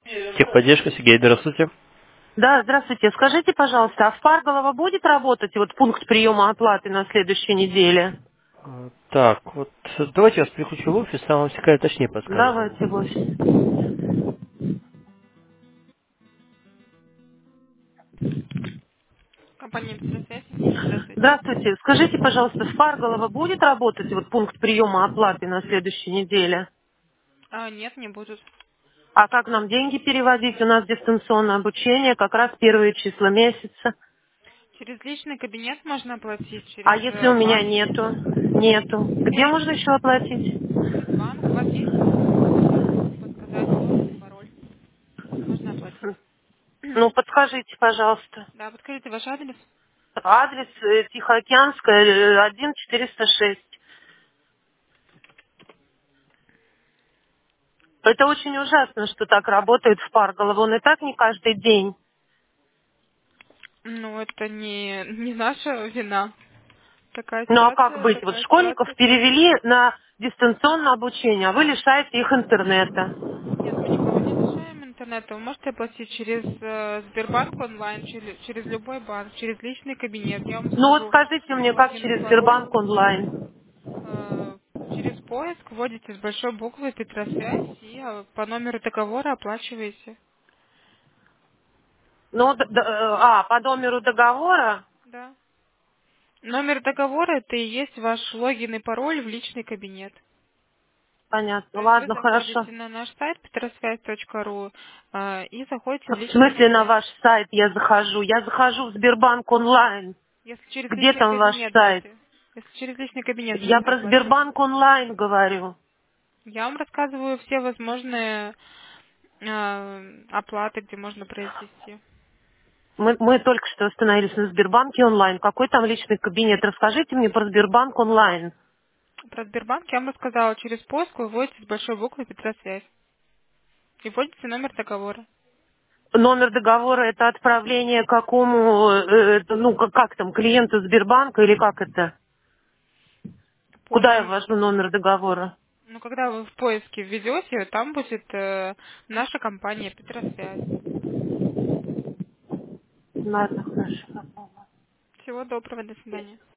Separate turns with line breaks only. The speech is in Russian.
Техподдержка, Сергей, здравствуйте.
Да, здравствуйте. Скажите, пожалуйста, а в Парголово будет работать вот пункт приема оплаты на следующей неделе?
Так, вот давайте я вас переключу в офис, там вам всякое точнее подскажет.
Давайте, Вася.
Компания «Быстросвязь». Здравствуйте.
Здравствуйте. Скажите, пожалуйста, в Парголово будет работать вот пункт приема оплаты на следующей неделе?
Нет, не будут.
А как нам деньги переводить? У нас дистанционное обучение, как раз первые числа месяца.
Через личный кабинет можно оплатить,
А
через
если у меня
банк.
нету? Нету. Где можно еще оплатить?
Через банк. У вас есть логин? Могу подсказать логин и пароль. Можно оплатить.
Ну, подскажите, пожалуйста.
Да, подскажите ваш адрес.
Адрес Тихоокеанская, 1406. Это очень ужасно, что так работает в Парголово. Он и так не каждый день.
Ну, это не наша вина. Такая
Ну а как
ситуация,
быть? Вот
такая
школьников
ситуация сложится.
перевели на дистанционное обучение, а вы лишаете их интернета.
Нет, мы никого не лишаем интернета. Вы можете оплатить через Сбербанк онлайн, через любой банк, через личный кабинет. Я вам
Ну вот
скажу
скажите мне, как
логин и
через
пароль.
Сбербанк онлайн?
Через поиск вводите с большой буквы Петросвязь и по номеру договора оплачиваете.
Ну, по номеру договора?
Да. Номер договора это и есть ваш логин и пароль в личный кабинет. То
Понятно,
есть вы
ладно, хорошо.
заходите на наш сайт petrosвязь.ру и заходите в
В
личный
смысле на
кабинет.
ваш сайт я захожу? Я захожу в Сбербанк онлайн.
Если через
Где
личный
там ваш
кабинет
сайт?
будете, если через личный кабинет
Я
будете
про
оплачивать.
Сбербанк онлайн говорю.
Я вам рассказываю все возможные оплаты, где можно произвести.
Мы только что остановились на Сбербанке онлайн. Какой там личный кабинет? Расскажите мне про Сбербанк онлайн.
Про Сбербанк я вам рассказала. Через поиск вы вводите с большой буквы Петросвязь. И вводите номер договора.
Номер договора это отправление какому, ну как там, клиенту Сбербанка или как это?
По
Куда я
ном...
ввожу номер договора?
Ну, когда вы в поиске введете, там будет наша компания Петросвязь.
Ладно, хорошо.
Всего доброго, до свидания.